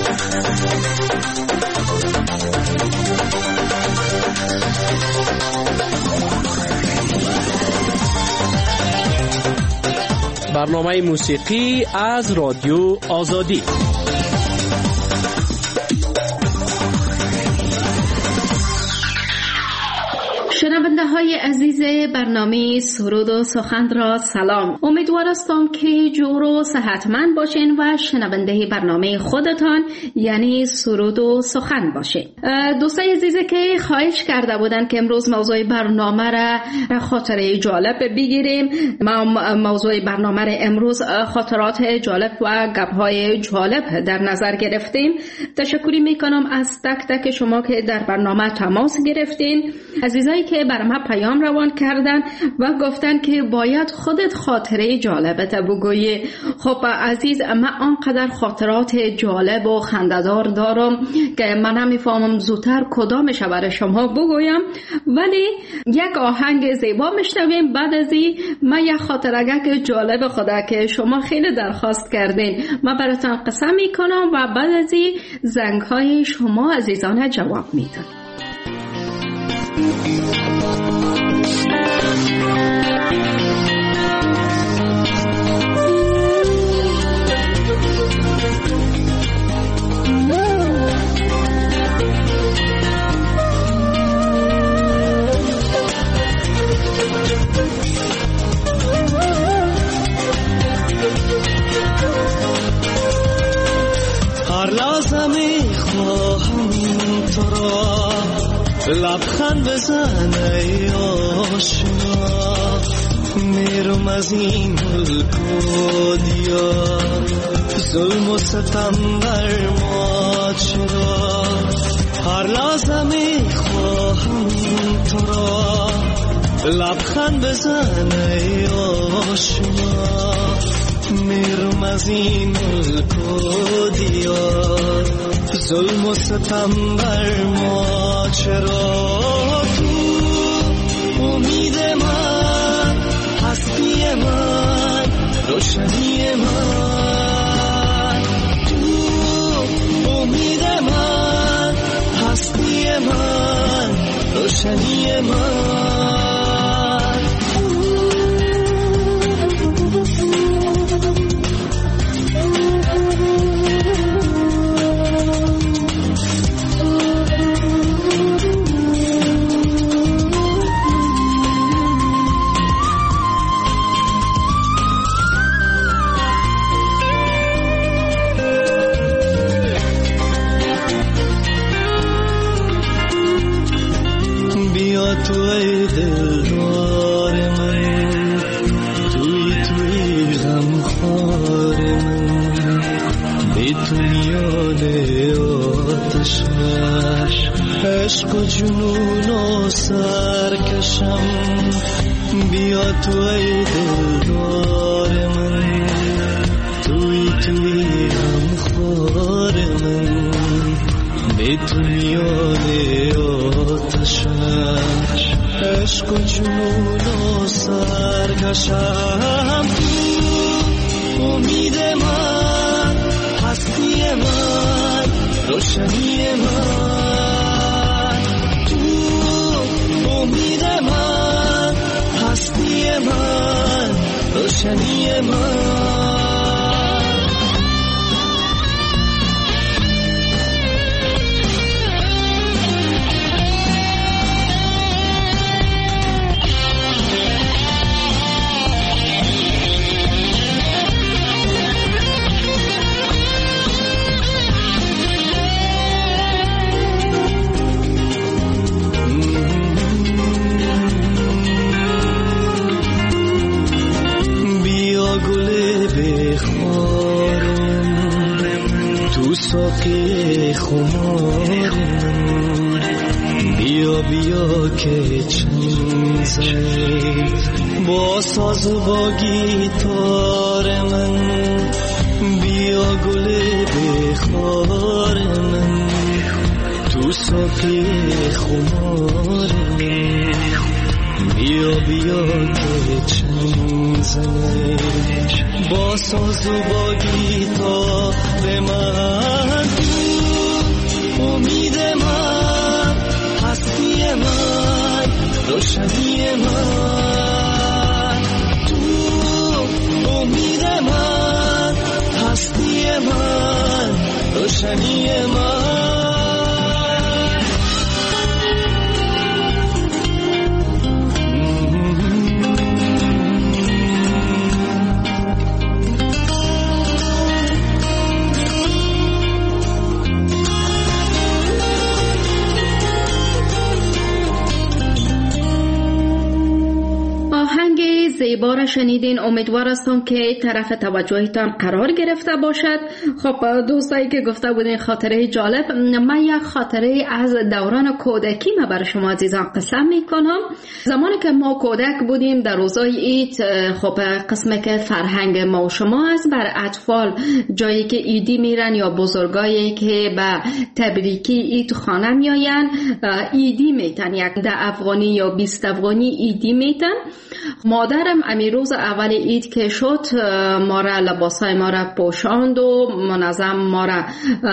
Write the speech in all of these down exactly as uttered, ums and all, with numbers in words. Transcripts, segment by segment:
برنامه موسیقی از رادیو آزادی. شنونده های عزیز برنامه سرود و سخن را سلام. امیدوارم که جور و صحتمند باشین و شنونده برنامه خودتان یعنی سرود و سخن باشین. دوستای عزیزی که خواهش کرده بودن که امروز موضوع برنامه را خاطره جالب بگیریم، ما موضوع برنامه را امروز خاطرات جالب و گپ‌های جالب در نظر گرفتیم. تشکری میکنم از تک تک شما که در برنامه تماس گرفتین، عزیزایی که برای ما پیام روان کردن و گفتن که باید خودت خاطره جالبت بگویی. خب عزیز، من آنقدر خاطرات جالب و خنده‌دار دارم که من نمیفهمم زودتر کدامش برای شما بگویم، ولی یک آهنگ زیبا میشنویم. بعد از این من یک خاطره جالب خدا که شما خیلی درخواست کردین من براتون قسم میکنم و بعد از این زنگ‌های شما عزیزان جواب میدم. هر لحظه میخواهم تو را لبخند بزن ای آشنا، میرم از این ملک و دیار، ظلم و ستم بر ما چرا. هر لحظه میخواهم تو را لبخند بزن ای آشنا، میرم از این ملک و دیار، ظلم و ستم بر ما چرا. تو امید من، هستی من، روشنی من. تو امید من، هستی من، روشنی من. تو ای دلدار من، توی توی غمخوار من، بی تو میان آتشش عشق و جنون و سرکشم. بیا تو ای دلدار من، توی توی غمخوار من، بی تو میان آتشش عشق و جنون و سرکشم. تو امید من، هستی من، روشنی من. تو امید من، هستی من، روشنی من. ساقی خمار من، بیا بیا که چنگ زنی با ساز و با گیتار من. بیا گل بخار من، تو ساقی خمار من، بیا بیا که چنگ زنی با ساز و با گیتار من. روشنی من، تو امید من، هستی من، روشنی من. زیبا را شنیدین. امیدوار هستم که طرف توجهتان قرار گرفته باشد. خب دوستایی که گفته بودین خاطره جالب، من یک خاطره از دوران کودکی ما برای شما عزیزان قسم میکنم. زمانی که ما کودک بودیم در روزای عید، خب قسمه که فرهنگ ما و شما است، بر اطفال جایی که عیدی میرن یا بزرگایی که به تبریکی عید خانه میاین عیدی میتن، یک ده افغانی یا بیست افغانی عیدی میتن. مادرم امی روز اول عید که شد ما را لباسای ما را پوشاند و منظم ما را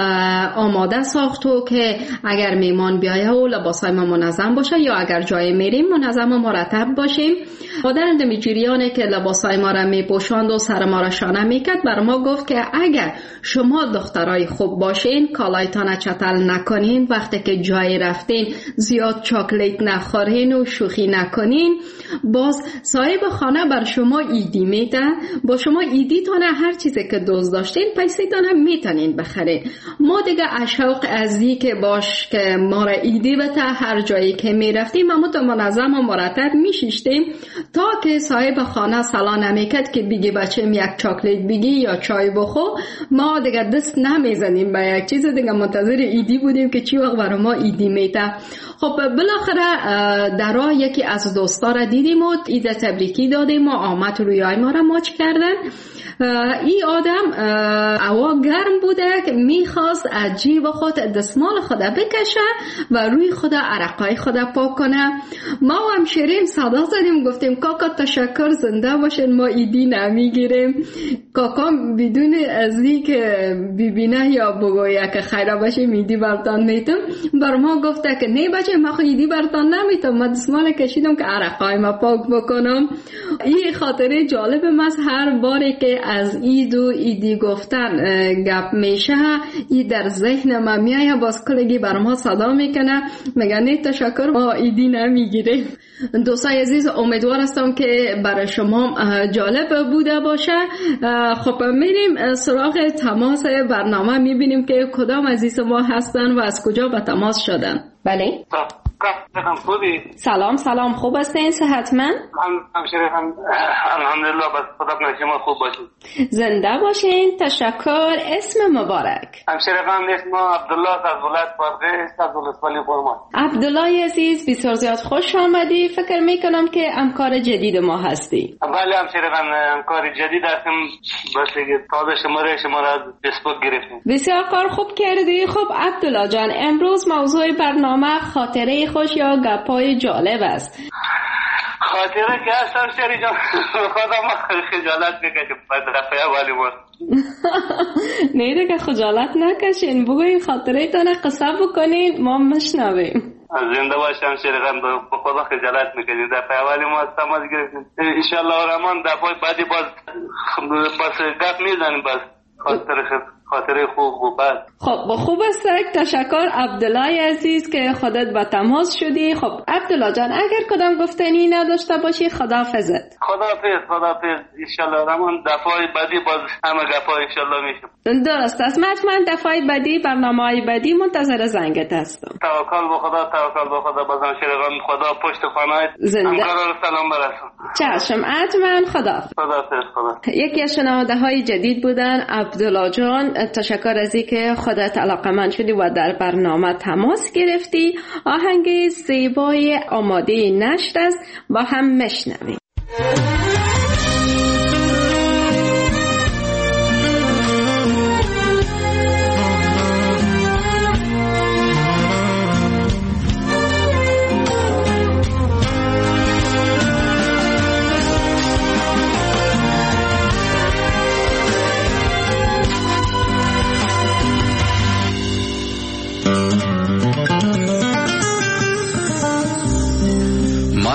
آماده ساخت و که اگر میمان بیایه و لباسای ما منظم باشه یا اگر جای میریم منظم و مرتب باشیم. مادرم دمی جریانه که لباسای ما را میپوشاند و سر ما را شانه میکرد بر ما گفت که اگر شما دخترای خوب باشین، کالایتان چتل نکنین، وقتی که جای رفتین زیاد چاکلیت نخورین و شوخی نکنین، باز صاحب خانه بر شما ایدی میده، با شما ایدی تانه هر چیزی که دوست داشتین پیسی تانه میتونین بخرین. ما دیگه اشوق ازی که باش که ما را ایدی بده، هر جایی که میرفتیم ما تو منظم و مرتب میشیشتیم تا که صاحب خانه سلا نمیکرد که بگی بچه‌م یک چاکلیت بگی یا چای بخو. ما دیگه دست نمیزنیم به یک چیز، دیگه منتظر ایدی بودیم که چی وقت برای ما ایدی میده. خب بالاخره درا یکی از دوستا را دیدیم و عید تبریکی دادیم و آمد روی ما را ماچ کردن. این آدم هوا گرم بوده که میخواست از جیب خود دستمال خود بکشه و روی خود عرقای خود پاک کنه. ما هم شیرین صدا زدیم گفتیم کاکا تشکر، زنده باشین، ما ایدی نمیگیریم. کاکا بدون از این که ببینه یا بگویه که خیره باشه ایدی برتان میتم، بر ما گفته که نه بچه ما خود ایدی برتان نمیتم، ما دستمال کشیدم که عرقای ما پاک بکنم. این خاطره جالب است. هر باری که از عید و ایدی گفتن گپ میشه ای در ذهن ما میایه، باز کلگی بر ما صدا میکنه میگه نه تشکر ما ایدی نمیگیره. دوستای عزیز امیدوار هستم که برای شما جالب بوده باشه. خب میریم سراغ تماس برنامه، میبینیم که کدام عزیز ما هستن و از کجا به تماس شدن. بله سلام سلام، خوب هستین؟ صحتمند؟ همشیره هم الحمدلله، بس خدا کنه شما خوب باشید. زنده باشین، تشکر. اسم مبارک؟ همشیره هم اسم عبدالله از ولایت بادغیس از ولسوالی فرمان. عبدالله عزیز بسیار زیاد خوش آمدی. فکر میکنم که همکار جدید ما هستی. بله همشیره هم همکار جدید هستم، بس تازه شماره شما را از فیسبوک گرفتیم. بسیار کار خوب کردی. خب عبدالله جان، امروز موضوع برنامه خاطره خوش یا گپای جالب است. خاطره که هستم شری جان خدا ما خجالت بکشیم بعد رفعه والی بود. نه دیگه خجالت نکشین، بگوین خاطره تانه قصه بکنین ما مشنویم. زنده باشم شری جان، به خدا خجالت میکنیم. دفعه اولی ما تماس گرفتیم، انشالله رحمان دفعه بعدی باز باز گپ میزنیم، باز خاطره خاطره خوب و بد. خب خوب است، تشکر عبدالله عزیز که خودت با تماس شدی. خب عبدالله جان اگر کدام گفتنی نداشته باشی خداحافظت. خداحافظ خداحافظ انشالله رحمان دفعه بعدی باز همه گپا انشالله میشم. درست است، من دفعه بعدی برنامه‌های بعدی منتظر زنگت هستم. توکل به خدا، توکل به خدا. بازم شرقان خدا پشت خانه همکارا سلام برسون. چشم حتما. خداحافظ. خداحافظ. خدا. یکی از شنونده های جدید بودن عبدالله جان. تشکر از اینکه خودت علاقه‌مند شدی و در برنامه تماس گرفتی. آهنگ زیبای آماده نشت است، با هم مشنویم.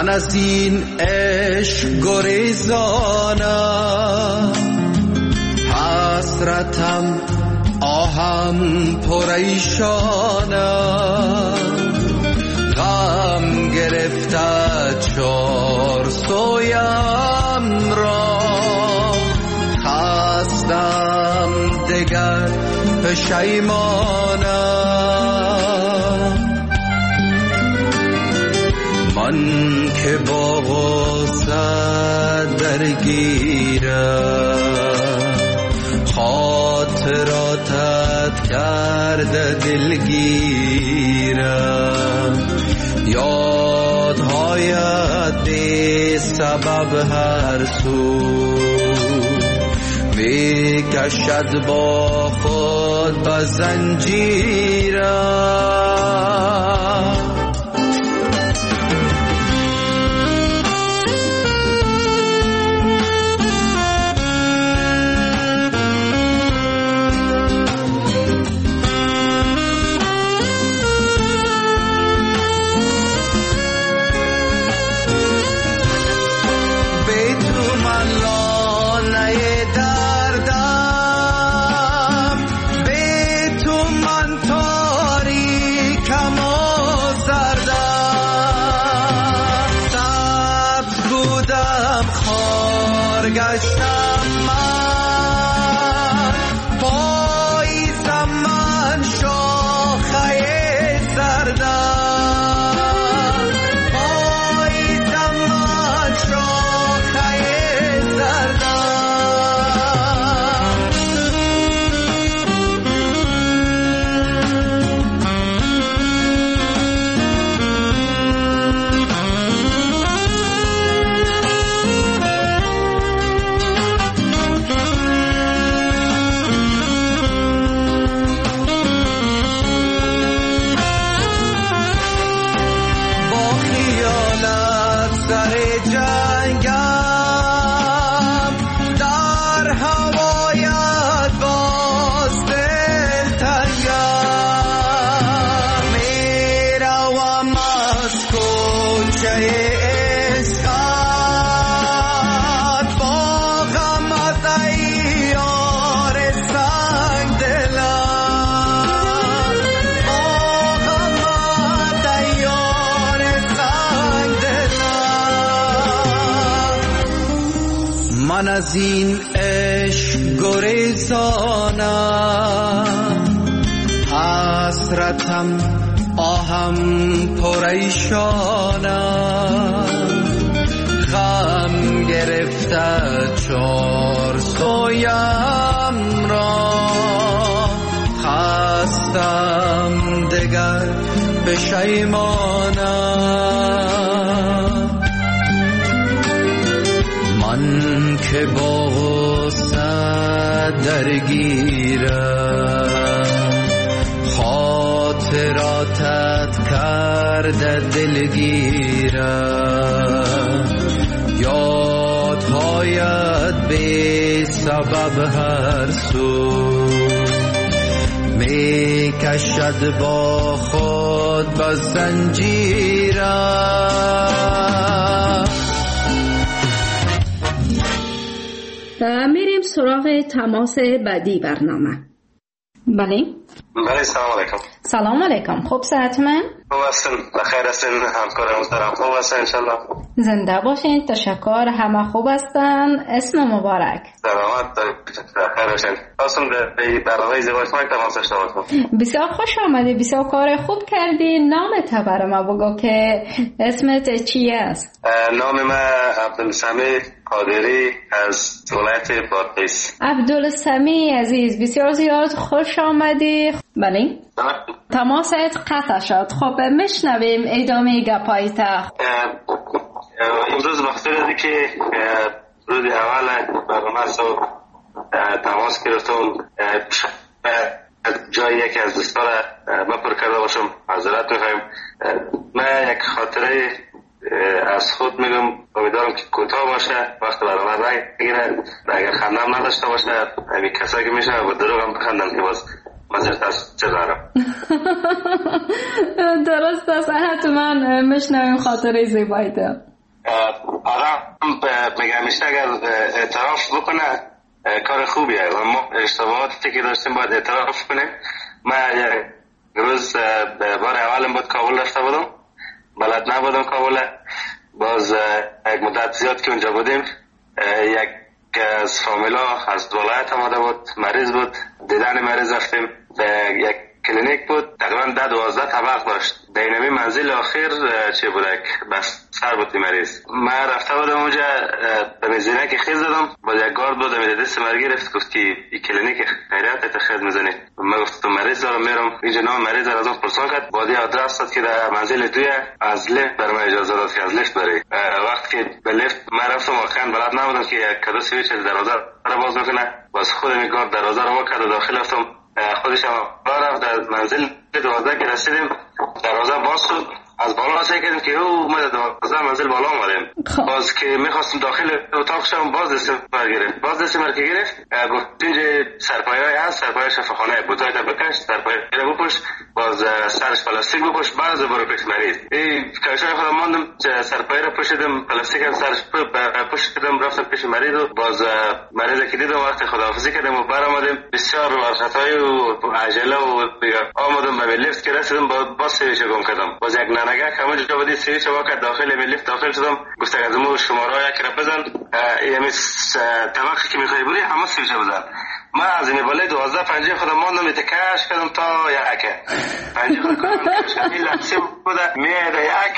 من از این عشق گریزانم، حسرتم آهم پریشانم، غم گرفته چار سویم را، خستم دگر پشیمانم. من که با غصه درگیرم، خاطراتت کرده دلگیرم، یادهایت بی سبب هر سو می کشد با خود به زنجیرم. من از این عشق گریزانم، حسرتم آهم پریشانم، غم گرفته چار سویم را، خستم دگر پشیمانم. من که با غصه درگیرم، خاطراتت کرده دلگیرم، یادهایت بی سبب هر سو می کشد با خود به زنجیرم. میریم سراغ تماس بعدی برنامه. بله بله سلام علیکم. سلام علیکم. خوب صحت من؟ خوب هستن، بخیر هستن، همکار محترم خوب هستن انشالله. زنده باشین. تشکر، همه خوب هستن. اسم مبارک. سلامت دارید، بخیر باشین. خواستم به برنامه ازدواج ما تماس داشته باشم. بسیار خوش آمدی، بسیار کار خوب کردی. نامت برای ما بگو که اسمت چی است؟ نام من عبدالسمیع قادری از ولایت بادغیس. عبدالسمیع عزیز، بسیار زیاد خوش آمدی. بله تماست قطع شد. خب میشنویم ادامه گپایت. امروز مقصود که روز اول برنامه سو تماس گرفتم جای یکی از دوستان بپر کرده باشم. معذرت میخوایم. من یک خاطره از خود میگم، امیدوارم که کوتاه باشه، وقت برنامه رنگ بگیره، اگر خندم نداشته باشه همین کسایی که میشه با دروغ هم بخندن که باز مزرد از چه دارم. درست است، حتما میشنویم خاطره زیباییت. آدم میگه همیشه اگر اعتراف بکنه کار خوبیه و ما اشتباهاتی که داشتیم باید اعتراف کنیم. من یک روز بار اولم بود کابل رفته بودم، بلد نبودم کابل. باز یک مدت زیاد که اونجا بودیم یک از فامیلا از ولایت آمده بود، مریض بود، دیدن مریض رفتیم. یک کلینیک بود تقریبا ده دوازده طبق داشت. دینمی منزل آخر چه بودک بس سر بود مریض. من رفته بودم اونجا به میزینه که خیز دادم، باز یک گارد بود میده دست من گرفت گفت که این کلینیک خیریت تا خیز میزنی. من گفتم مریض دارم میرم اینجا، نام مریض از اون پرسان کرد، بعد آدرس داد که در منزل دوی از لیفت بر من اجازه داد که از لیفت بری. وقتی که به لیفت من رفتم واقعا بلد نبودم که یک کدو سویچ دروازه را باز میکنه. باز خود می گارد دروازه را واکد و داخل رفتم. خودش هم رفت در منزل دوازده که رسیدیم دروازه باز شد. از بالا سعی کردیم که او ما دوازده منزل بالا آمدیم. باز که میخواستم داخل اتاق شم باز دستم بر گرفت. باز دستم بر که گرفت گفت اینجا سرپایه های هست، سرپایه شفاخانه بوتای تا بکش، سرپایه را بپوش، باز سرش پلاستیک بپوش، باز برو پیش مریض. این کاشای خودم ماندم سرپایه را پوشیدم، پلاستیک هم سرش پوشیدم، رفتم پیش مریض و باز مریض که دیدم وقت خداحافظی کردم و بر آمدیم. بسیار ورخطایی و عجله و آمدم به لیفت که رسیدم باز سویچ گم کردم. باز یک نانگه کامل جا بودی سویچ واقع داخل می لیفت داخل شدم. گفت از مو شماره یک را بزن، یعنی طبقه که میخوای بری همه سویچ بزن. من از این بالای دوازده پنجه خودم ماندم میتکش کردم تا یک پنجه خودم کشم این لحظه بوده میره یک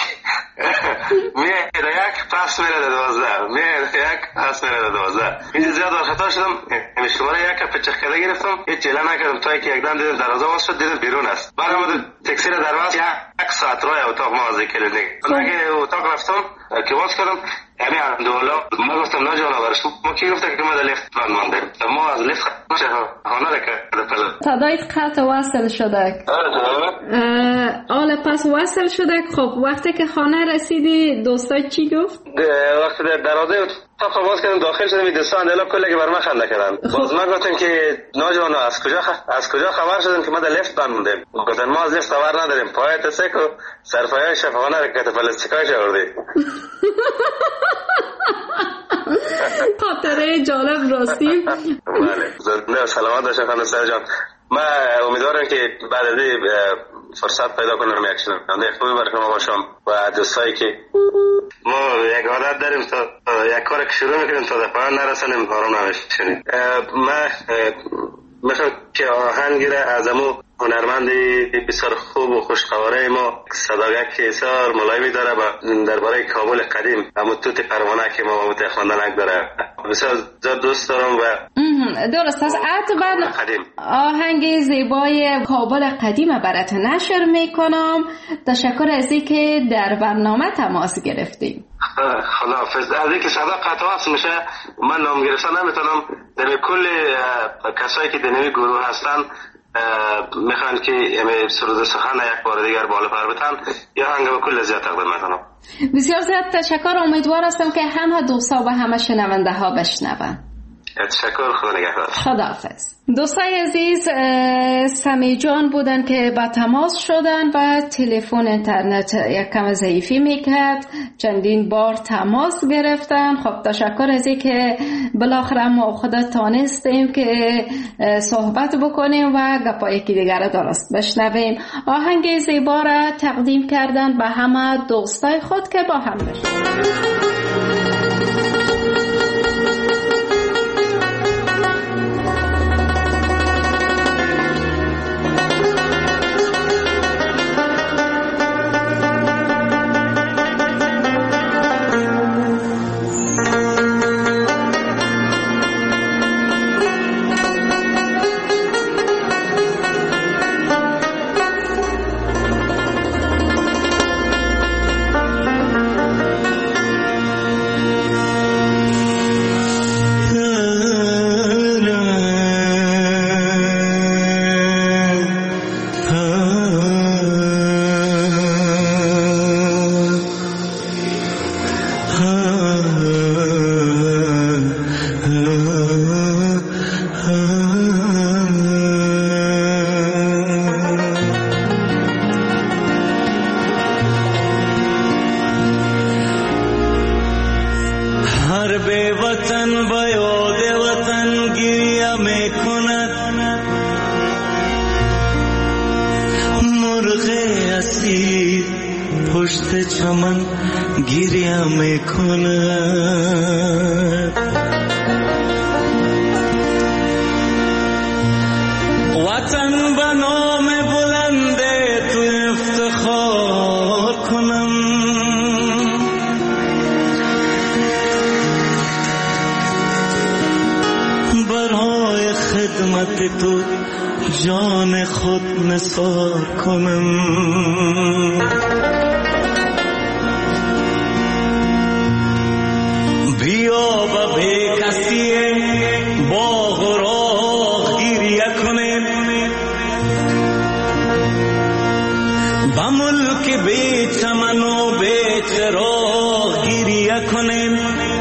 میره یک پس میره دوازده میره یک پس میره دوازده. اینجا زیاد خطا شدم. این شماره یک پچخ کرده گرفتم، هیچ جله نکردم تا که یک دم دیدم دروازه باز شد، دیدم بیرون است. برام تاکسی را در واسه یک ساعت راه اتاق ما از کلینیک. اگه اتاق رفتم که باز کردم یعنی اندولا ما گفتم نه جانا برش ما کی گفته که ما در لیفت بند مانده ما از لیفت خانه را کرده پلا تدایت خط وصل شده. آله پس وصل شده. خب وقتی که خانه رسیدی دوستای چی گفت؟ وقتی در دروازه اتاق باز کردم داخل شدم این دوستان اندلا کلی بر من خنده کردن. باز من گفتم که نه جانا از کجا از کجا خبر شدن که ما در لیفت بند موندیم؟ گفتن ما از لیفت خبر نداریم، پایت سکو سرپایه شفاخانه را که پلاستیکایش آوردی. خاطره جالب راستی. بله زنده سلامت باشه خانم سر جان. من امیدوارم که بعد از این فرصت پیدا کنم یک شنونده خوبی برای شما باشم و دوستایی که ما یک عادت داریم تا یک کار که شروع میکنیم تا در پایان نرسانیم آرام نمیشنیم. من میخوام که آهنگی را از امو هنرمندی بسیار خوب و خوشقواره ما صداگک اثار ملایمی داره و درباره کابل قدیم همون توت پروانه که ما متخ خواندنک داره بسیار زیاد دوست دارم و درست است. اتبا آهنگ زیبای کابل قدیم برات نشر میکنم. تشکر از اینکه در برنامه تماس گرفتیم. خداحافظ. از اینکه صدا قطع هست میشه من نام گرفتن نمیتونم. در کل کسایی که در گروه هستن میخوان که سرود سخن یک بار دیگر بالا پر بتن یا هنگ به کل زیاد تقدیم میکنم. بسیار زیاد تشکر. امیدوار هستم که همه دوستا و همه شنونده ها بشنون. تشکر. خدا نگهدار. خداحافظ. دوستای عزیز سمی جان بودن که با تماس شدن و تلفن اینترنت یک کم ضعیفی میکرد. چندین بار تماس گرفتن. خب تشکر از این که بالاخره ما خدا تانستیم که صحبت بکنیم و گپای یکی دیگر درست بشنویم. آهنگ زیبا را تقدیم کردن به همه دوستای خود که با هم بشنویم. مرغ اسیر پشت چمن گریه میکند. وطن به نام بلند تو افتخار کنم، برای خدمت تو جان خود نثار کنم. بیا با بی کسی باغ و راغ گریه کنیم، با ملک بی چمن و بی چراغ گریه کنیم.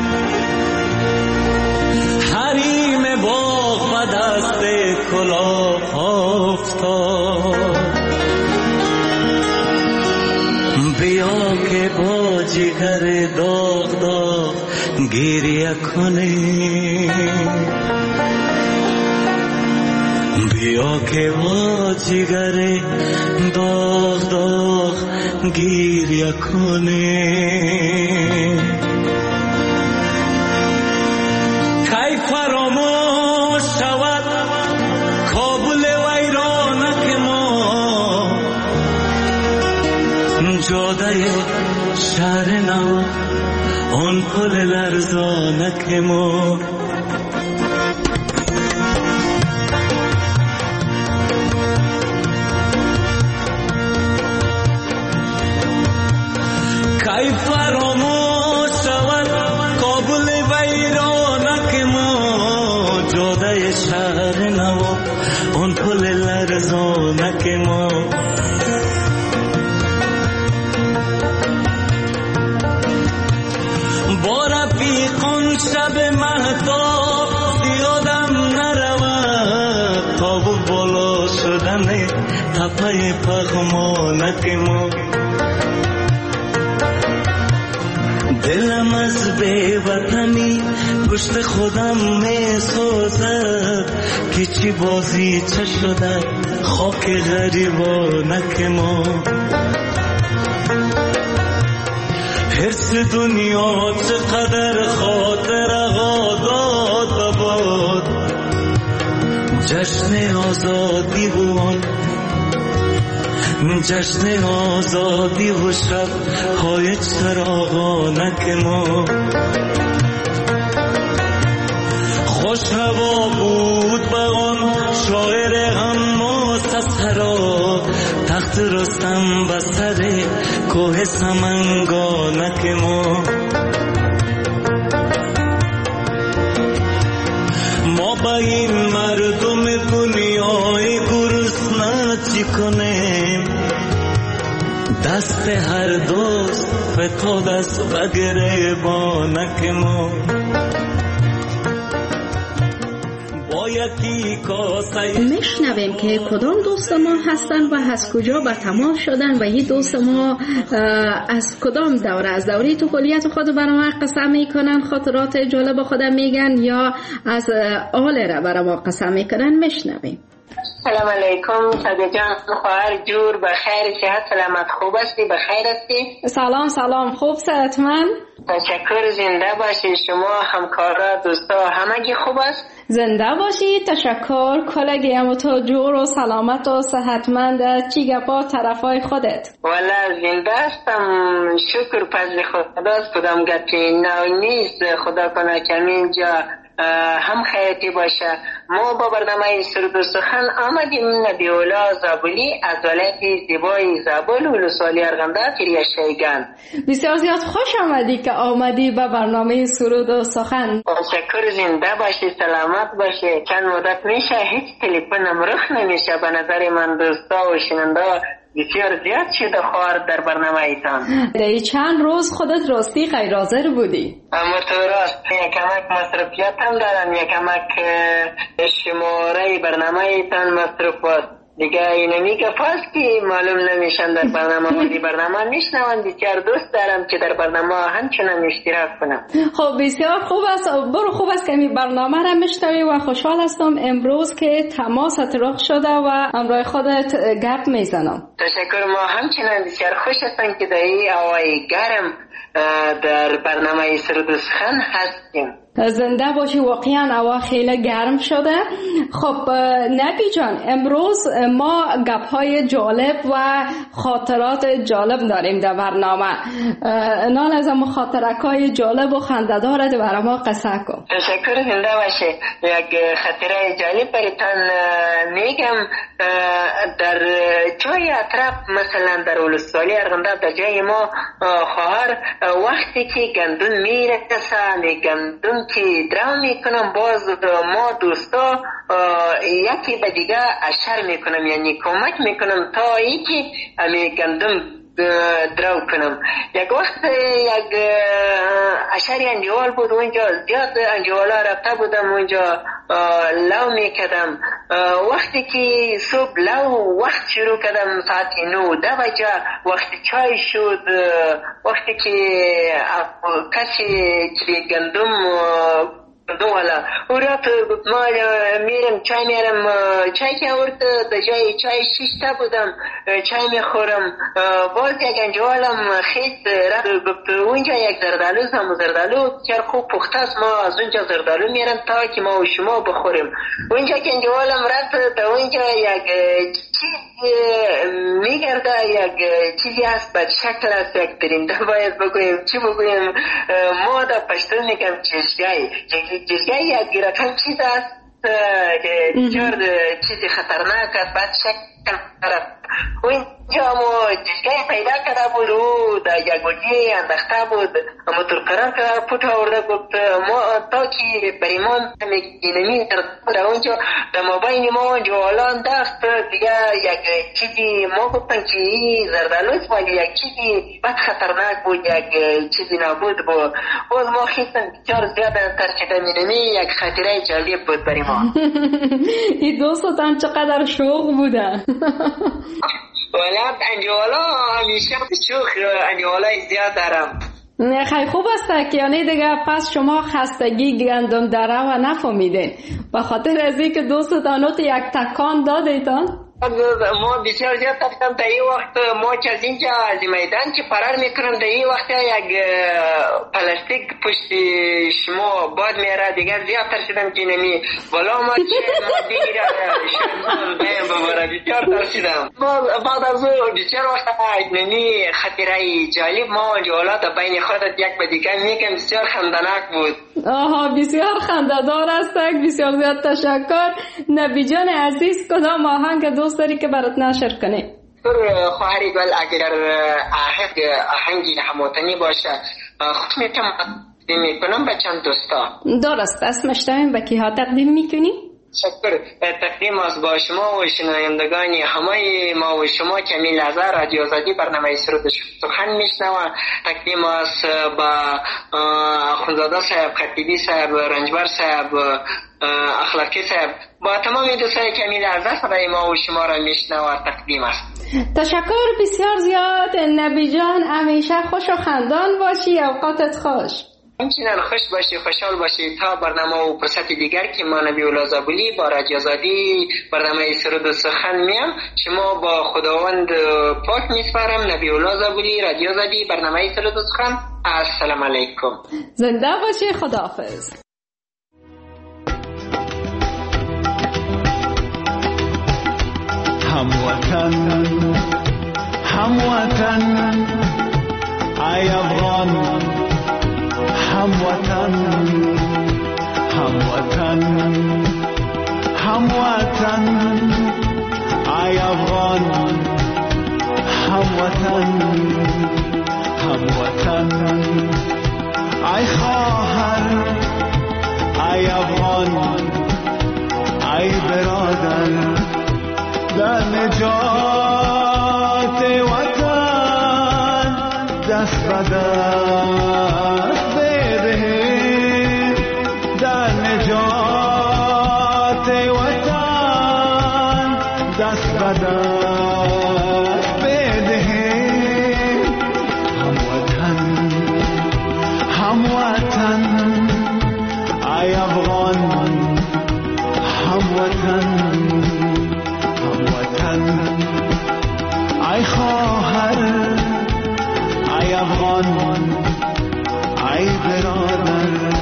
حریم باغ به دست کلاه افتاد، بیا که با جگر داغ داغ گریه کنیم. بیا که با جگر داغ داغ گریه کنیم. کی فراموش شود کابل ویرانک ما، جاده شهر نو آن پل لرزانک ما. کی فراموش شود کابل ویرانک ما، جاده شهر نو آن پل لرزانک ما. با رفیقان شب مهتاب یادم نرود، تاب بالا شدن تپه پغمانک ما. دلم از بی وطنی پشت خودم می سوزد، که چی بازی چه شده خاک غریبانک ما. حرص دنیا چقدر خاطر آزاد باد، جشن آزادی بوان جشن آزادی و شب های چراغانک ما. خوش هوا بود با آن شاعر غماز سرا، تخت رستم به سر کوه سمنگانک ما. ما با این مردم دنیای گرسنه چی کنیم، دست هر دوست فتاد از بگریبانک ما. میشنویم که کدام دوست ما هستن و از کجا به تماس شدن و یه دوست ما از کدام دوره از دوره طفولیت خود برای ما قسم میکنن، خاطرات جالب خودم میگن یا از آل را برای ما قسم میکنن. میشنویم. سلام علیکم صدیق جان، خواهر جور بخیر، صحت سلامت خوب هستی؟ بخیر هستی؟ سلام سلام، خوب صحتمند؟ تشکر، زنده باشی. شما همکارا دوستا همگی خوب است؟ زنده باشی، تشکر. کلگی هم تو جور و سلامت و صحتمند. چی گپا طرفای خودت؟ والا زنده هستم، شکر پس خداست. کدام گپی نو نیست، خدا کنه که اینجا هم خیاطی باشه. ما با برنامه سرود و سخن آمدیم نبیولا زابلی از ولایت زیبای زابل ولسوالی ارغنده کریه شیگان. بسیار زیاد خوش آمدی که آمدی به برنامه سرود و سخن. تشکر، زنده باشی، سلامت باشی. چند مدت میشه هیچ تلفنم رخ نمیشه. به نظر من دوستا و شنونده بسیار زیاد شده خواهر در برنامه ایتان. در چند روز خودت راستی غیر حاضر بودی. اما تو راست یکمک مصرفیت هم دارم، یکمک شماره برنامه ایتان مصرف است. دیگه اینمی که فاست که معلوم نمیشن در برنامه ولی برنامه میشنون. بسیار دوست دارم که در برنامه همچنان اشتراک کنم. خب بسیار خوب است، برو خوب است که این برنامه را میشنوی و خوشحال هستم امروز که تماست رخ شده و همراه خودت گپ میزنم. تشکر. ما همچنان بسیار خوش هستم که در این هوای گرم در برنامه سرود و سخن هستیم. زنده باشی، واقعا هوا خیلی گرم شده. خب نبی جان، امروز ما گپ‌های جالب و خاطرات جالب داریم در برنامه. نال از خاطرک‌های جالب و خنده‌دار برای ما قصه کن. تشکر. زنده باشی. یک خاطره جالب براتون میگم. در جای اطراف مثلا در ولسوالی ارغنداب در جای ما خواهر وقتی که گندم میرسه گندم که درام میکنم باز ما دوستا یکی به دیگه اشر میکنم، یعنی کمک میکنم تا ای که امی گندم درو کنم. یک وقت یک اشری انجوال بود اونجا، زیاد انجوالا رفته بودم اونجا لو میکدم. وقتی که صبح لو وقت شروع کردم ساعت نو ده بجه وقت چای شد. وقتی که کسی که گندم دولا او رفت ما میرم چای میرم چای که آورد در جای چای شیشته بودم چای میخورم. باز یک انجوالم خیلی رفت گفت اونجا یک زردالو هم زردالو چر خوب پخته است، ما از اونجا زردالو میرم تا که ما و شما بخوریم. اونجا که انجوالم رفت در اونجا یک چیز میگرده، یک چیزی هست بد شکل است، یک پرنده باید بگویم چی بگویم ما در پشتون میگم چشگای جزگاه یک رقم چیز است که جور چیزی خطرناک است بد شکل طرف. اونجا ما جزگاه پیدا کرده بود و در یک گوجی انداخته بود موتور قرار کرده پوت آورده گفت ما تا که بریمان اینمی در اونجا در مابین ما جوالا انداخت دیگه یک چیزی ما گفتن که این زردالوست ولی یک چیزی بد خطرناک بود، یک چیزی نابود بود. باز ما خیستن بسیار زیاد ترچیده میدنی یک خاطره جالب بود برای ما. این دوستان چقدر شوق بودن. ولاد انجوالا همیشه شوخ انجوالای زیاد دارم. خیلی خوب است که یعنی دیگه پس شما خستگی گندم داره و نفهمیدین به خاطر از اینکه دوستانات یک تکان دادیتان. ما بسیار زیاد تفتم در این وقت ما که از اینجا از میدان که فرار میکنم در این وقت یک پلاستیک پشت شما باد میره دیگه زیاد ترسیدم که نمی ولا ما چه ما دیگه شمال بیم بباره بسیار ترسیدم. بعد از بسیار وقت نمی خطره جالب ما جوالات بین خودت یک به دیگه میگم بسیار خندناک بود. آها بسیار خنده‌دار است. بسیار زیاد تشکر. نبی جان عزیز کدام آهنگ دوست داری که برات نشر کنه؟ خواهری گل اگر آهنگ آهنگی هموطنی باشه خوش میکنم به چند دوستا. درست اسمش داریم به کی ها تقدیم میکنی؟ شکر. تقدیم از با شما و شنوندگان همه ما و شما که می لحظه رادیو آزادی برنامه سرود سخن میشنوه. تقدیم از با خونزاده صاحب، خطیبی صاحب، رنجبر صاحب، اخلاقی صاحب، با تمام دوستانی که می لحظه صدای ما و شما را میشنوه تقدیم است. تشکر بسیار زیاد. نبی جان همیشه خوش و خندان باشی، اوقاتت خوش. همچنان خوش باشی، خوشحال باشی تا برنامه و فرصت دیگر که ما نبی الله زابلی با رادیو آزادی برنامه سرود و سخن میام. شما با خداوند پاک میسپارم. نبی الله زابلی، رادیو آزادی برنامه سرود و سخن. السلام علیکم. زنده باشی. خداحافظ. هموطن هموطن ای افغان هموطن هموطن هموطن ای افغان هموطن هموطن ای خواهر ای افغان ای برادر در نجات وطن دست به دست بدهیم، در نجات وطن دست به ای خواهر ای افغان ای برادر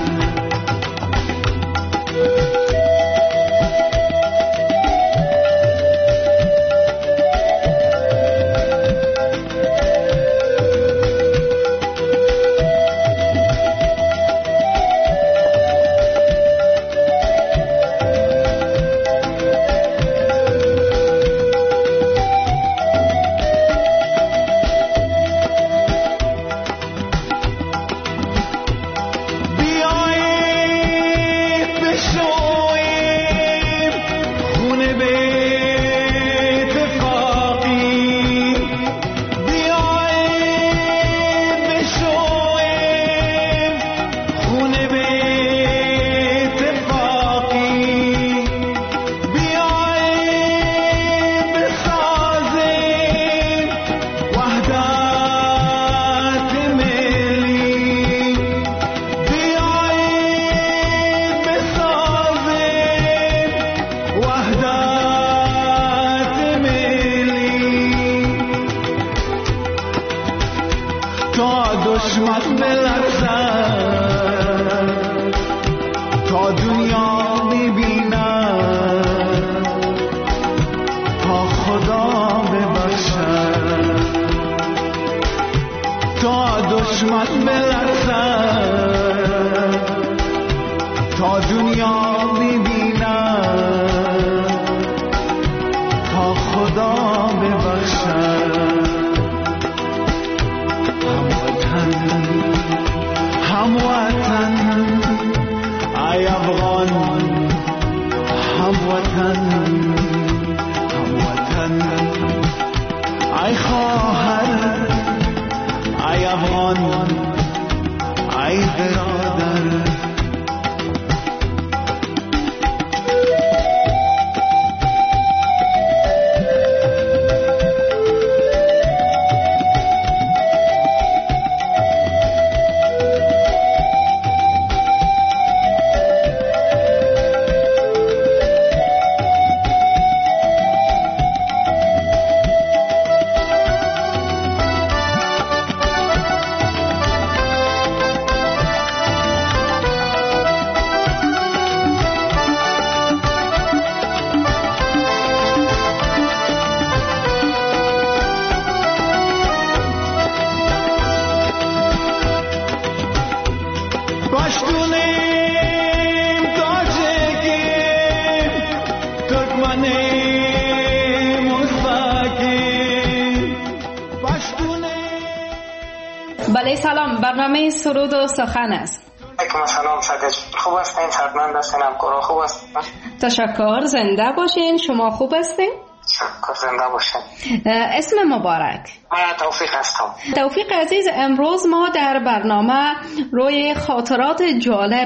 بله سلام، برنامه سرود و سخن است. علیکم سلام صدیق، خوب هستین؟ صدمند هستین؟ همکارا خوب هستین؟ تشکر، زنده باشین. شما خوب هستین؟ تشکر، زنده باشین. اسم مبارک؟ من توفیق هستم. توفیق عزیز، امروز ما در برنامه روی خاطرات جالب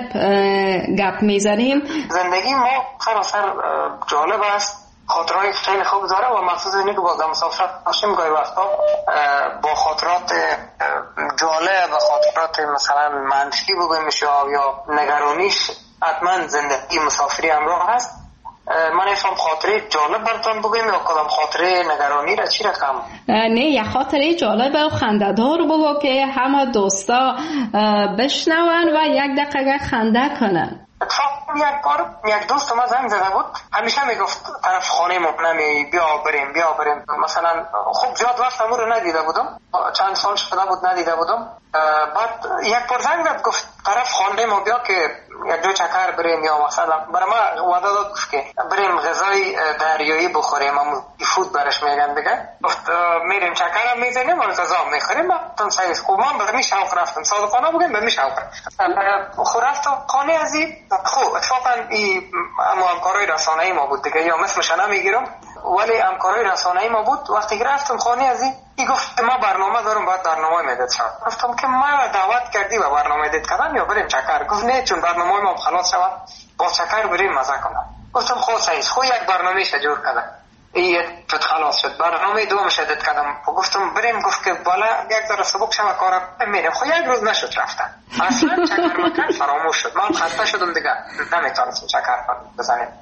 گپ میزنیم. زندگی ما خلاصا جالب است، خاطرهای خیلی خوب داره و مخصوص اینه که با مسافرت باشیم گاهی وقتا با خاطرات جالب و خاطرات مثلا منفی بگویمش یا نگرانیش حتما زندگی مسافری همراه هست. من نفهم خاطره جالب براتون بگویم یا کدام خاطره نگرانی را چی رقم؟ نه، یه خاطره جالب و خنده‌دار بگو که همه دوستا بشنون و یک دقیقه خنده کنن. اتفاقا یک بار یک دوست ما زنگ زده بود، همیشه میگفت طرف خانه ما نمی بیا بریم بیا بریم. مثلا خوب زیاد وقت امور رو ندیده بودم، چند سال شده بود ندیده بودم. بعد یک بار زنگ زد گفت طرف خانه ما بیا که یک دو چکر بریم، یا مثلا برای ما وعده داد گفت که بریم غذای دریایی بخوریم، هم فود برش میگن دیگه. گفت میریم چکر هم میزنیم و غذا هم میخوریم. من سعی خوب من به میشه شوق رفتم، صادقانه بگم به میشه شوق رفتم. خو رفتم خانه ازی خوب. اتفاقا این اما همکارای رسانه‌ای ما بود دیگه، یا مثلش نمیگیرم ولی همکارای رسانه‌ای ما بود. وقتی رفتم خانه ازی ای گفت ما برنامه دارم باید برنامه میدید شد. گفتم که ما دعوت کردی و برنامه دید کردم یا بریم چکر؟ گفت نه چون برنامه ما خلاص شد با چکر بریم مزه کنم. گفتم خود سعیز خود یک برنامه شجور کردم، این شد خلاص شد. برنامه دوم شدید کردم و گفتم بریم. گفت که بالا یک ذره سبک شد کارم میریم. خود یک روز نشد رفتن، اصلا چکر مکر فراموش شد. من خسته شدم دیگه، نمیتونستم چکر بزنیم.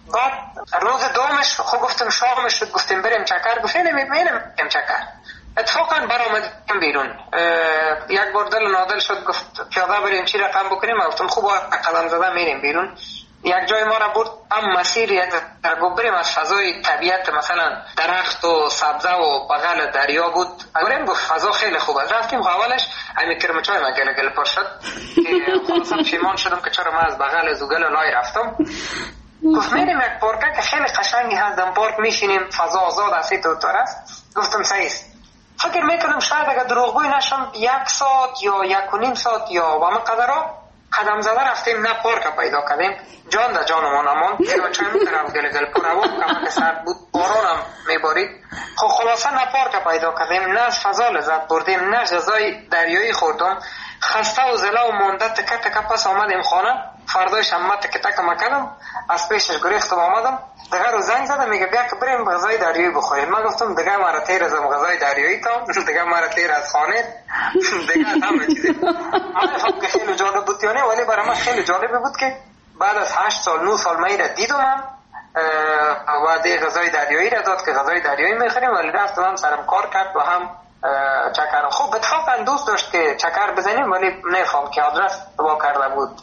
بعد روز دومش خب گفتم شامش شد، گفتیم بریم چکر، گفتیم نمیبینیم چکر. اتفاقا برآمدیم بیرون، یک بار دل نادل شد، گفت پیاده بریم چی رقم بکنیم. گفتم خوب قدم زده میریم بیرون. یک جای ما را برد هم مسیر یک در بریم از فضای طبیعت، مثلا درخت و سبزه و بغل دریا بود. بریم گفت فضا خیلی خوب است. رفتیم اولش همین کرمچای ما گله گله پر شد که خلاصا پشیمان شدم که چرا ما از بغل زوگل لای رفتم. گفت میریم یک پارک که خیلی قشنگی هست، در پارک میشینیم، فضا آزاد است، توتر است. گفتم صحیح است. فکر میکنم شاید اگر دروغگوی نشم یک ساعت یا یک و نیم ساعت یا و من قدرها قدم زده رفتیم، نه پارک پیدا کردیم. جان در جانمان امان کرمچای میترم گل گل پر هوا کمک سرد بود، باران هم میبارید. خب خلاصه نه پارک پیدا کردیم، نه از فضا لذت بردیم، نه غذای دریایی خوردم. خسته و زله و مانده تکه تکه پس آمدیم خانه. فردایش هم تکه تکه مکردم، از پیشش گریختم آمدم. دیگه رو زنگ زدم میگه بیا که بریم غذای دریایی بخوریم. من گفتم دیگه مرا تیر ازم غذای دریایی تا دیگه مرا تیر از خانه دیگه همه چیزی. من فکر که خیلی جالب بود یعنی، ولی برای من خیلی جالب بود که بعد از هشت سال نه سال من را دیدم و دی غذای دریایی را داد که غذای دریایی میخوریم. ولی رفتم هم سرم کار کرد و هم چکر. خوب اتفاقا دوست داشت که چکر بزنیم ولی نفهم که آدرس با کرده بود.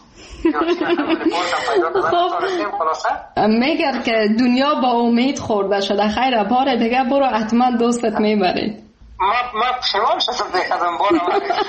میگه که دنیا با امید خورده شده. خیر بار دیگه برو حتما دوستت میبرید. ما ما پشیمان شدم دیگه ازم بارم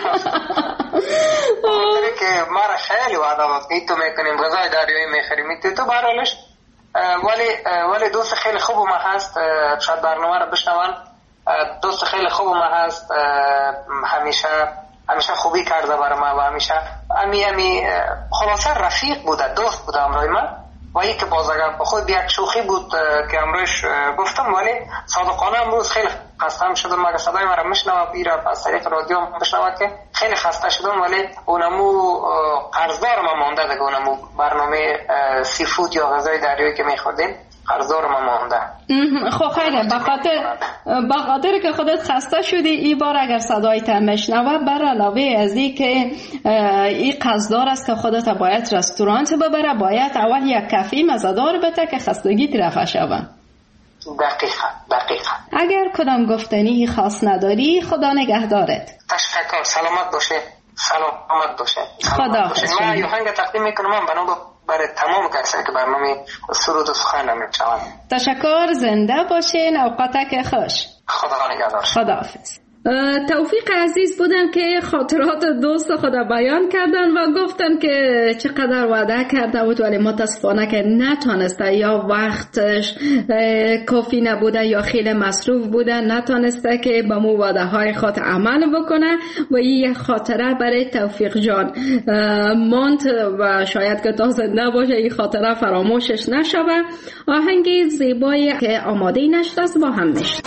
که ما را خیلی وعده بود که تو میکنیم غذای دریایی میخوریم تو تو برحالش. ولی ولی دوست خیلی خوب ما هست، شاید برنامه را بشنون. دوست خیلی خوب ما هست، همیشه همیشه خوبی کرده برای ما و همیشه امی امی خلاصه رفیق بوده، دوست بوده امروی من. و یک باز اگر خود یک شوخی بود که امروش گفتم، ولی صادقانه امروز خیلی خستم شدم. مگه صدای من را میشنوه بیره از طریق رادیو میشنوه که خیلی خسته شدم، ولی اونمو قرضدار ما مانده دیگه. اونمو برنامه سی فود یا غذای دریایی که میخوردیم قرضدار ما مانده. خب خیره، بخاطر بخاطر که خودت خسته شدی این بار اگر صدای تم میشنوه، بر علاوه از این که این قرضدار است که خودت باید رستورانت ببره، باید اول یک کافی مزه‌دار بده که خستگی رفع شوه. دقیقاً دقیقاً. اگر کدام گفتنی خاص نداری خدا نگهدارت. تشکر، سلامت باشه. سلامت باشه. خدا باشه. من یوهنگ تقدیم میکنم من بنابرای برای تمام کسایی که برنامه سرود و سخن میشنوند. تشکر، زنده باشین، اوقاتک خوش. خدا نگهدار. خداحافظ. توفیق عزیز بودن که خاطرات دوست خدا بیان کردن و گفتن که چقدر وعده کرده بود ولی متاسفانه که نتونسته، یا وقتش کافی نبوده یا خیلی مصروف بوده، نتونسته که به مو وعده های خود عمل بکنه و این خاطره برای توفیق جان ماند و شاید که تا زنده باشه این خاطره فراموشش نشوه. آهنگ زیبایی که آماده نشده است با هم میشه.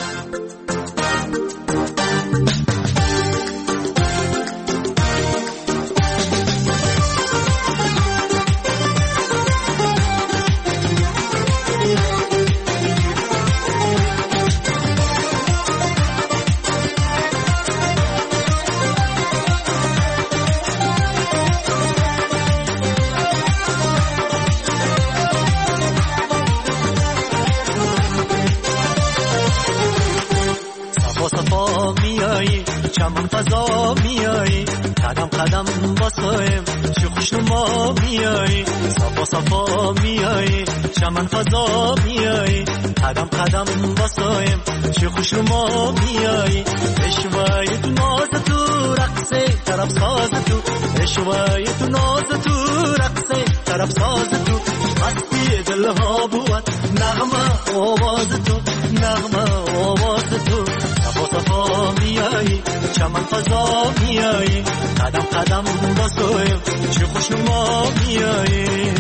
چمن فضا میایی، قدم قدم واسایم چه خوشنما میایی، صفا صفا میایی، چمن فضا میایی، قدم قدم واسایم چه خوشنما میایی، اشوای تو ناز تو رقصه طرف ساز تو، اشوای تو ناز تو رقصه طرف ساز تو، مستی دلها بود نغمه آواز تو، نغمه آواز تو، صفا صفا میایی، چمن فضا میایی، قدم قدم باسویم چه خوشنما میایی.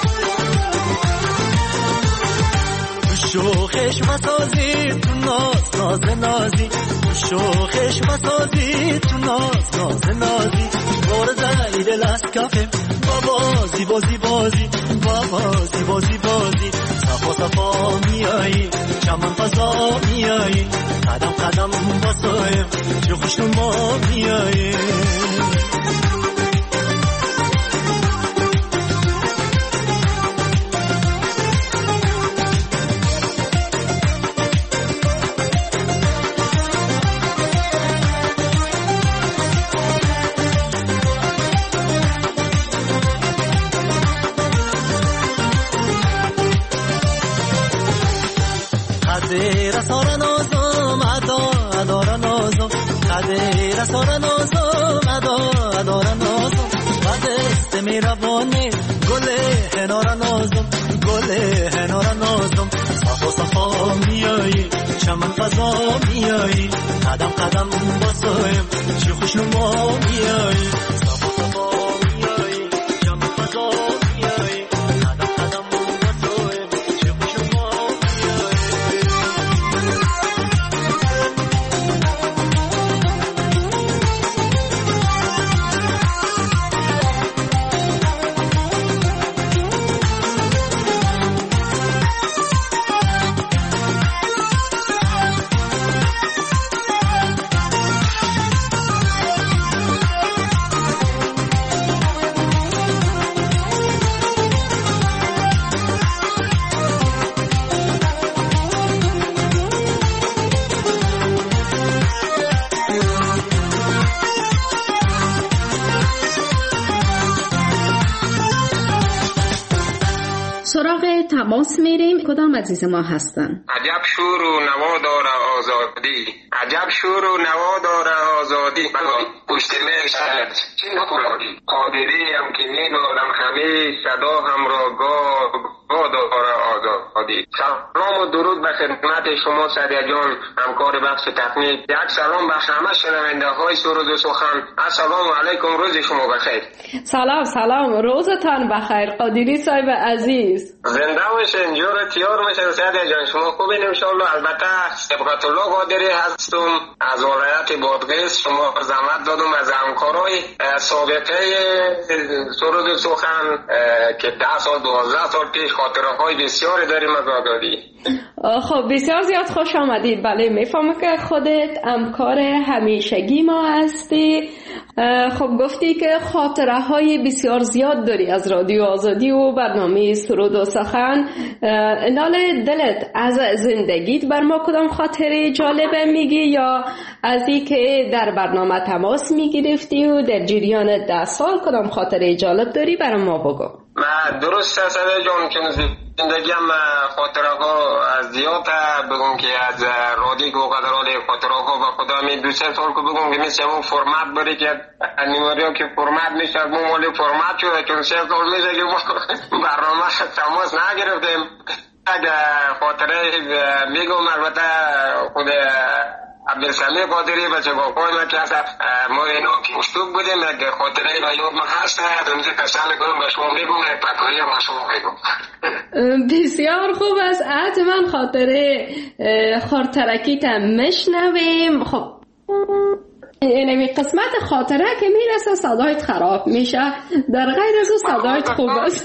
شوخش مسازی تو ناز ناز نازی شوخش بسازی تو ناز ناز نازی بار زنی دل از کفه بابا زیبا زیبازی بابا زیبا زیبازی صفا صفا میایی چمن فضا میایی قدم قدم بسایم چه خوشنما میایی قدر سار نازم ادا ادار نازم قدر سار نازم ادا ادار نازم قدست میروانه گل هنار نازم گل هنار نازم صفا صفا میایی چمن فضا میایی قدم قدم بسایم چه خوشنما میایی صفا صفا میایی چمن فضا میایی قدم قدم بسایم چه خوشنما سراغ تماس میریم. کدام عزیز ما هستن؟ عجب شور و نوا داره آزادی، عجب شور و نوا داره آزادی، پشت میشد چی نکنی قادری هم که میدارم همه صدا هم را گاه گاه داره آزادی. سلام و درود به خدمت شما سعدیه جان همکار بخش تکنیک. یک سلام به همه شنونده های سرود و سخن. السلام علیکم، روز شما بخیر. سلام سلام، روزتان بخیر قادری صاحب عزیز. زنده باشین، جور تیار باشین سعدیه جان. شما خوبین انشالله؟ البته سبقت الله قادری هستم از ولایت بادغیس. شما زحمت دادم از همکارای سابقه سرود و سخن که ده سال دوازده سال پیش خاطره های بسیاری داریم از آزادی. خب بسیار زیاد خوش آمدید. بله میفهمم که خودت همکار همیشگی ما هستی. خب گفتی که خاطره های بسیار زیاد داری از رادیو آزادی و برنامه سرود و سخن. نال دلت از زندگیت بر ما کدام خاطره جالبه میگی، یا از این که در برنامه تماس میگرفتی و در جریان ده سال کدام خاطره جالب داری برای ما بگو. درست است جان، که زندگیم خاطره ها از زیاد بگم که از رادیو و قدرال خاطره ها و خدا می دو سه سال که بگم که مثل اون فرمت بری که نیماری ها که فرمت میشه بگم ولی فرمت شده چون سه سال میشه که برنامه تماس نگرفتیم. اگه خاطره میگم البته خود عبدالسلام قادری بچه با پای ما که از ما اینو که مشتوک بودیم یک خاطره و یاد ما هست دمزی کسان کنم به شما میگم یک پکاری با شما میگم. بسیار خوب است، حتما خاطره خاطرکیت مشنویم. خب اینمی قسمت خاطره که میرسه صدایت خراب میشه، در غیر از او صدایت خوب است.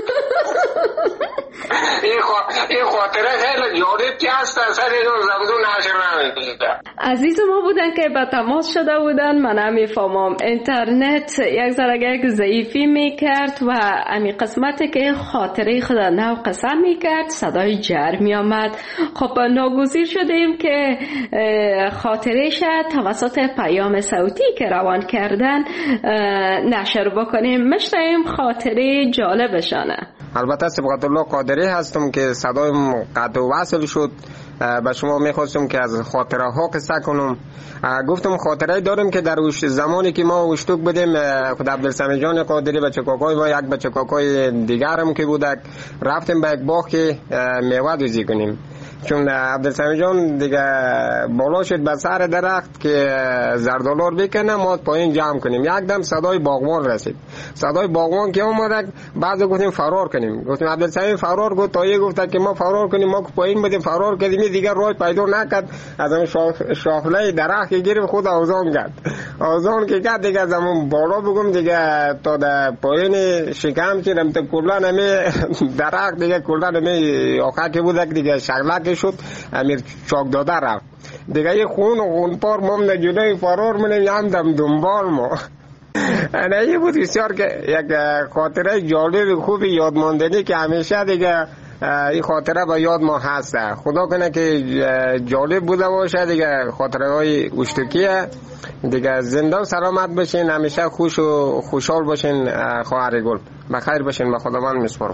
این خاطره خیلی جالب که هست سر اینو زمدون نشر نمیشه. عزیز ما بودن که به تماس شده بودن، من نمیفهمم اینترنت یک ذره یک ضعیفی میکرد و امی قسمتی که خاطره خود نو قسم میکرد صدای جر میامد. خب ناگزیر شدیم که خاطرش توسط پیام صوتی که روان کردن نشر بکنیم. مشتایم خاطره جالبشانه. البته سبقت الله قادری هستم که صدایم قطع و وصل شد. به شما میخواستم که از خاطره ها قصه کنم. گفتم خاطره دارم که در زمانی که ما اشتوک بودیم خود عبدالسلام جان قادری بچه کاکای ما یک بچه کاکای دیگرم که بودک رفتیم به یک باغ که میوه دوزی کنیم. چون عبدالسمی جان دیگه بالا شد به سر درخت که زردالور بکنه ما پایین جمع کنیم. یک دم صدای باغبان رسید. صدای باغبان که اومد بعد گفتیم فرار کنیم. گفتیم عبدالسمی فرار گفت تا یه گفت که ما فرار کنیم، ما پایین بدیم فرار کردیم دیگه راه پیدا نکرد. از اون شاخ شاخله درخت که گرفت خود آوازان کرد. آوازان که کرد دیگه از اون بالا بگم دیگه تا در پایین شکم چیدم تا کلا نمی درخت دیگه کلا نمی آخر که بود دیگه شغلک شد امیر چاک داده رفت دیگه. یه خون و خون پار ما من جلوی فرار منیم هم دم دنبال ما. نه یه بود بسیار که یک خاطره جالب خوبی یادماندنی که همیشه دیگه این خاطره با یاد ما هست. خدا کنه که جالب بوده باشه دیگه. خاطره های اشتکیه دیگه. زنده و سلامت باشین، همیشه خوش و خوشحال باشین. خواهر گل بخیر باشین. به خداوند میسپارم.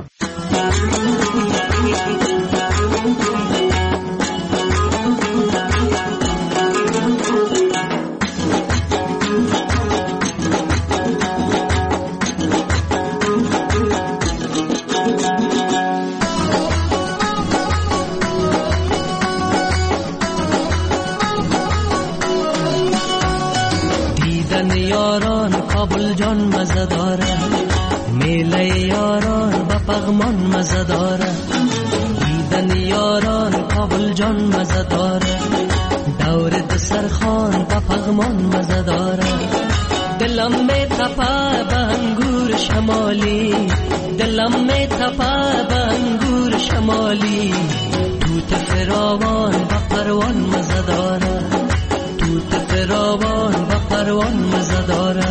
کابل جان مزه داره، میله یاران با پغمان مزه داره. دیدن یاران کابل جان مزه داره، دور دسترخوان با پغمان مزه داره. دلم می تپه به انگور شمالی، دلم می تپه به انگور شمالی. توت فراوان با پروان مزه داره، توت فراوان با پروان مزه داره.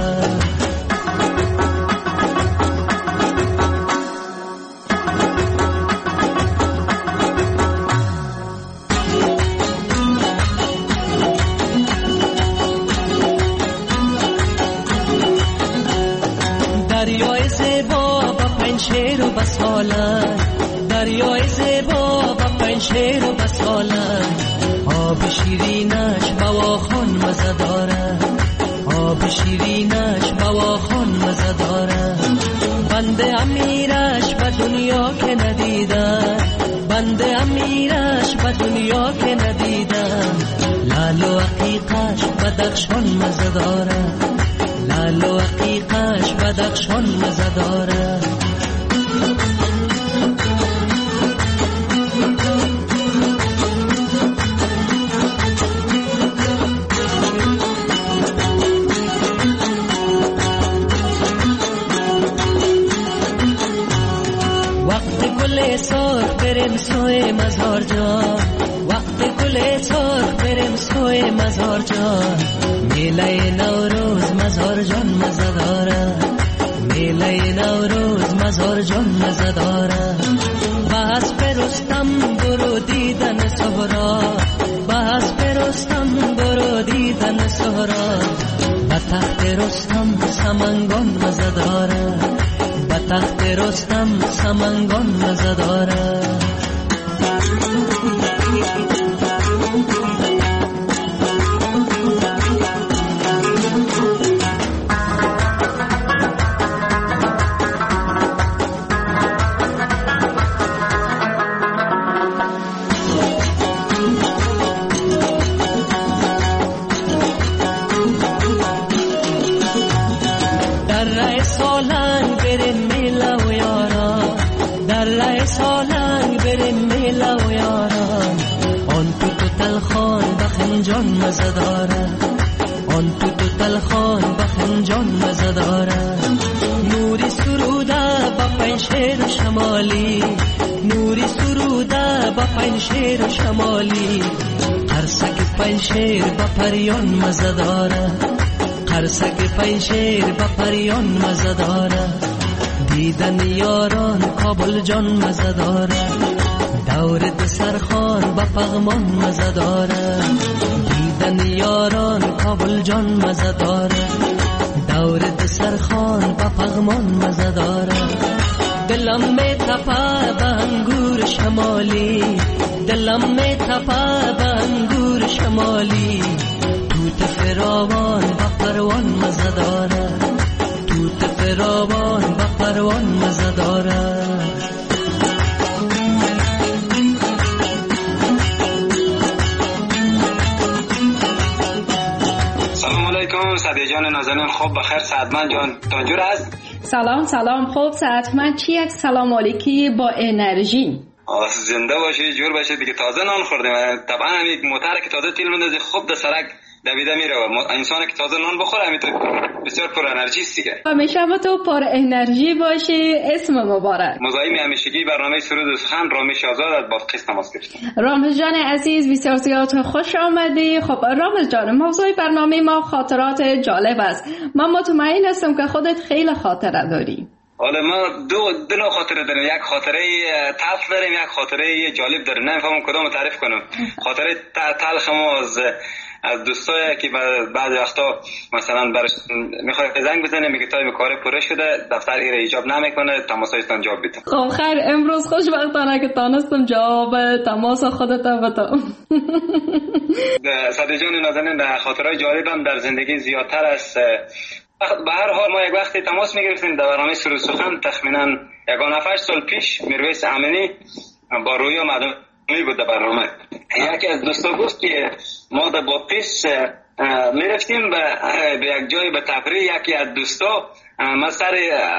دریای زیبا با پنشیر و بساله، دریای زیبا با پنشیر و بساله. آب شیرینش بواخون مزه داره، آب شیرینش بواخون مزه داره. بنده امیرش به دنیا که ندیدم، بنده امیرش به دنیا که ندیدم. لال و عقیقش بدخشان مزه داره، لال و عقیقش بدخشان مزه داره. بریم سوی مزار جان، وقت گل سرخ بریم سوی مزار جان. میله نوروز مزار جان مزه داره، میله نوروز مزار جان مزه داره. بس برستم برو دیدن سهرا، بس برستم برو دیدن سهرا. به تخت رستم سمنگان مزه داره، به تخت رستم سمنگان مزه داره. جان مزه داره، آن تو تو تلخان بخنجان مزه داره. نوری سروده با پنشیر شمالی، نوری سروده با پنشیر شمالی. قرصک پنشیر با پریان مزه داره، قرصک پنشیر با پریان مزه داره. دیدن یاران کابل جان مزه داره، دور دسترخوان با پغمان مزه داره. دیدن یاران کابل جان مزه داره، دور دسترخوان با پغمان مزه داره. دلم می تپه به انگور شمالی، دلم می تپه به انگور شمالی. توت فراوان با پروان مزه داره، توت فراوان با پروان مزه داره. سعدی جان نازنین، خوب بخیر؟ سعدمند جان تاجور است. سلام سلام، خوب سعدمند، چی یک سلام علیکی با انرژی. زنده باشی، جور باشی دیگه. تازه نان خوردیم، طبعا همین موتر که تازه تیل مندازی خوب در سرک دویده میره و انسان که تازه نان بخوره همین بسیار پر انرژی است دیگه. همیشه با تو پر انرژی باشی. اسم مبارک. مزاحم همیشگی برنامه سرود و سخن رامیش آزاد از بادغیس تماس گرفتم. رامز جان عزیز بسیار زیاد خوش آمدی. خب رامز جان، موضوع برنامه ما خاطرات جالب است. من مطمئن هستم که خودت خیلی خاطره داری. حالا ما دو دو نوع خاطره داریم، یک خاطره تلخ داریم، یک خاطره جالب داریم. نمیفهمم کدومو تعریف کنم. خاطره تلخ ما از از دوستایی که بعد وقتا مثلا برش میخواد زنگ بزنه میگه تایم کار پوره شده، دفتر ایره ایجاب نمیکنه، تماسایتان جواب بده. خب خیر، امروز خوشبختانه که تانستم جواب تماس خودت بدم. سعدی جان نازنین، در خاطرهای جالبم در زندگی زیادتر است. به هر حال ما یک وقتی تماس میگرفتیم در برنامه سرود سخن، تخمینا یگان هفت سال پیش میرویس امینی با رویا مدنی بود در برنامه. یکی از دوستا گفت که ما در بادغیس میرفتیم به یک جای به تفریح، یکی از دوستا من سر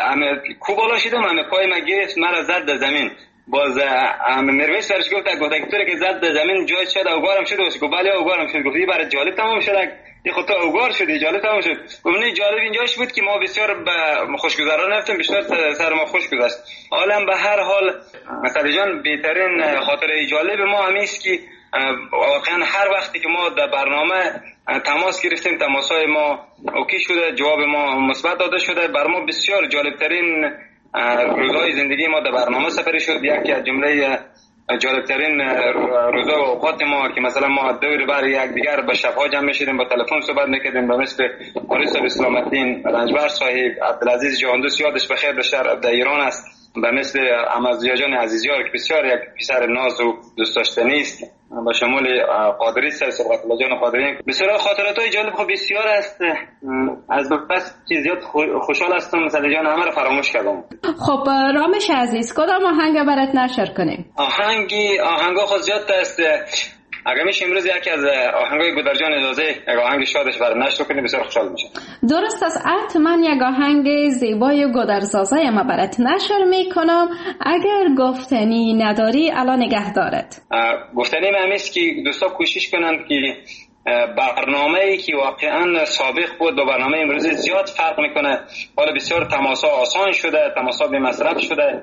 کو بالا شدم، همه پای ما گرفت، مرا زد در زمین. باز میرویس برش گفت گفت طوری که زد در زمین جای شد اوگارم شد. گفت بله اوگارم شد. گفت برای جالب تمام شد، یه خود تا اوگار شدی، جالب تمام شد. اونی جالب اینجاش بود که ما بسیار به خوشگذران رفتیم، بیشتر سر ما خوش گذشت. حالا به هر حال مثلا جان بهترین خاطره جالب ما همیست که واقعا هر وقتی که ما در برنامه تماس گرفتیم، تماسای ما اوکی شده، جواب ما مثبت داده شده، بر ما بسیار جالب ترین روزهای زندگی ما در برنامه سپری شد. یکی از جمله جالبترین روزا و اوقات ما که مثلا ما دور بر یک دیگر به شبها جمع میشدیم، با تلفن صحبت میکردیم، به مثل مولوی صاحب اسلام الدین رنجبر صاحب، عبدالعزیز جهاندوست یادش بخیر در شهر در ایران است، به مثل احمدضیا جان عزیزیار که بسیار یک پسر ناز و دوست داشتنی است، با شمول قادری صاحب صبغت الله جان قادری. بسیار خاطراتای جالب خب بسیار است. از بس که زیاد خوشحال هستم مثلا جان همه رو فراموش کردم. خب رامش عزیز، کدام آهنگ برات نشر کنیم؟ آهنگی آهنگا خود زیاد است. اگر میشه امروز یکی از آهنگای گودرجان اجازه یک آهنگ شادش برای نشر کنیم بسیار خوشحال میشم. درست است، حتما یک آهنگ زیبای گودرزازای ما برات نشر میکنم. اگر گفتنی نداری الان نگه دارد. گفتنی من همیست که دوستا کوشش کنند که برنامه‌ای که واقعا سابق بود با برنامه امروزی زیاد فرق میکنه. حالا بسیار تماسا آسان شده، تماسا بی مصرف شده.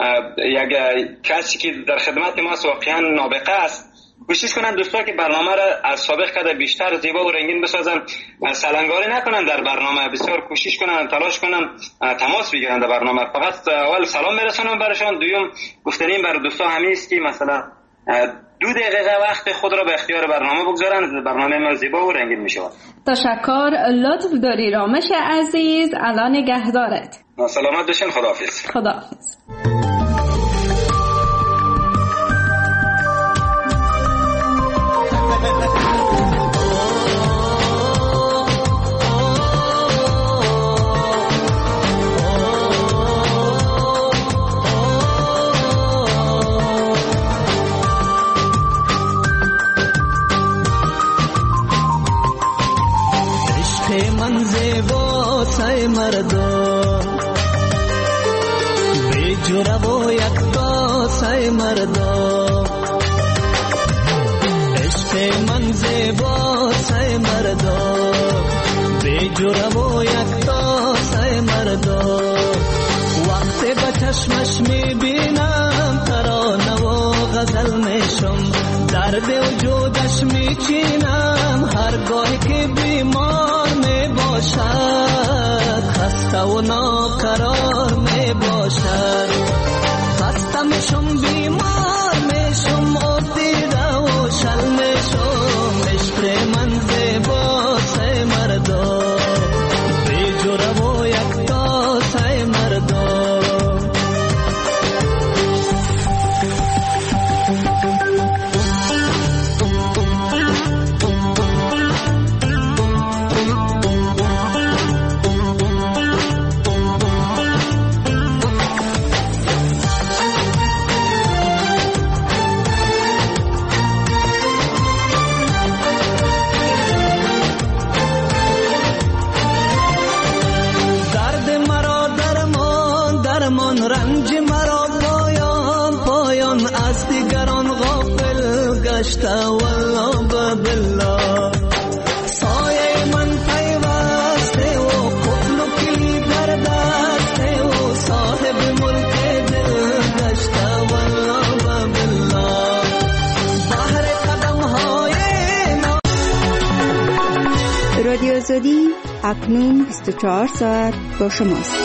یک کسی که در خدمت ما واقعا نابغه است، کوشش کنن دوستا که برنامه را از سابق کده بیشتر زیبا و رنگین بسازن، سلنگاری نکنن در برنامه، بسیار کوشش کنن، تلاش کنن تماس بگیرن در برنامه. فقط اول سلام میرسونم برشان، دوم گفتنیم برای دوستا همین است که مثلا دو دقیقه وقت خود را به اختیار برنامه بگذارن، برنامه ما زیبا و رنگین میشه. تشکر، لطف داری رامش عزیز، الان نگه دارد. سلامت باشین، خداحافظ. خداحافظ. مردم به جرا و یک داسای مردم، عشق من زیبا سای مردم به جرا و یک داسای مردم. وقتی به چشمش میبینم ترانه و غزل میشم، درد وجودش میچینم هرگاهی که بیمار میباشد، خسته و ناقرار میباشد. خسته میشم بیمار میشم و دیده و شل میشم، عشق من زیبا سای مردم به جرا و یک تا سای مردم. گشته والله بالله سایه من پیوسته و قبل و کلی در دسته و صاحب ملک دل گشته والله بالله بحر قدم های رادیو آزادی اکنون بیست و چهار ساعت با شماست.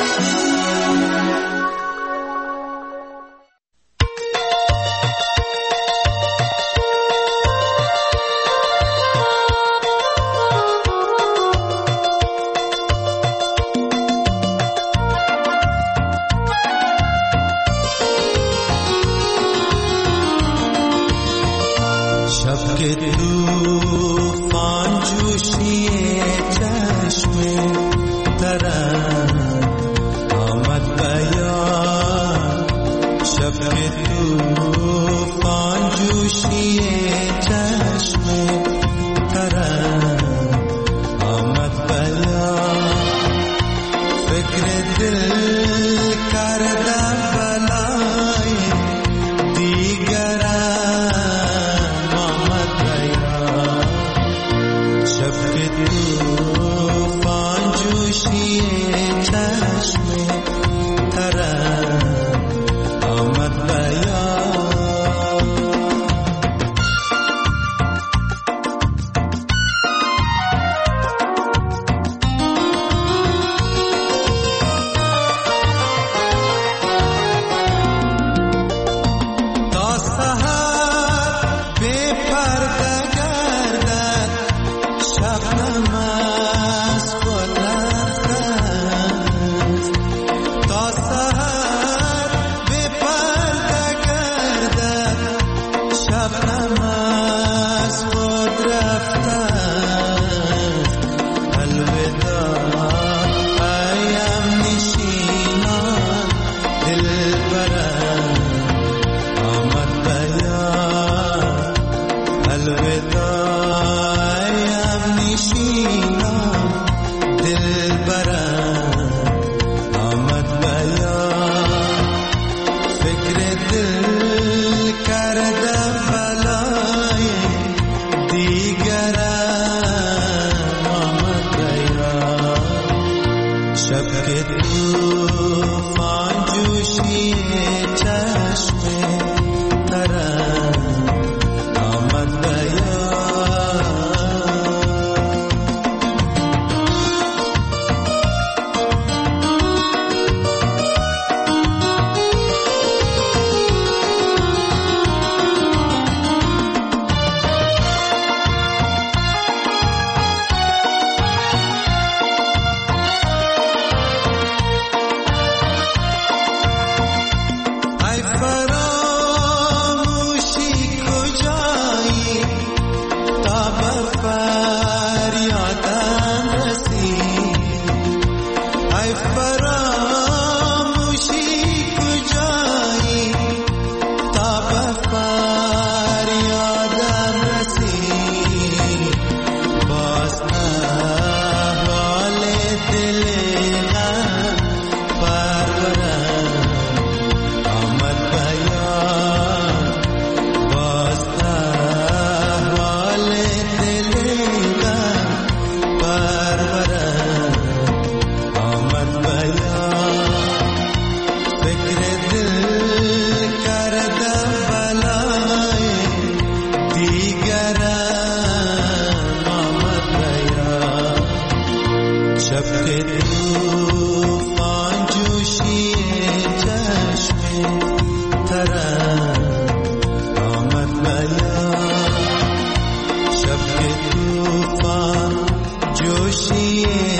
شب طوفان جوشی